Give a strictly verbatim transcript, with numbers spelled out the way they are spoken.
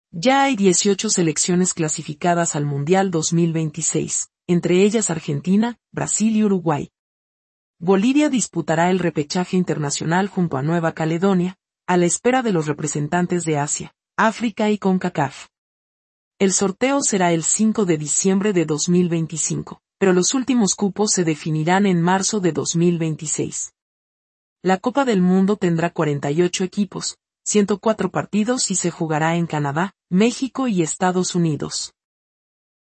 Ya hay dieciocho selecciones clasificadas al Mundial dos mil veintiséis, entre ellas Argentina, Brasil y Uruguay. Bolivia disputará el repechaje internacional junto a Nueva Caledonia, a la espera de los representantes de Asia, África y CONCACAF. El sorteo será el cinco de diciembre de dos mil veinticinco, pero los últimos cupos se definirán en marzo de dos mil veintiséis. La Copa del Mundo tendrá cuarenta y ocho equipos, ciento cuatro partidos y se jugará en Canadá, México y Estados Unidos.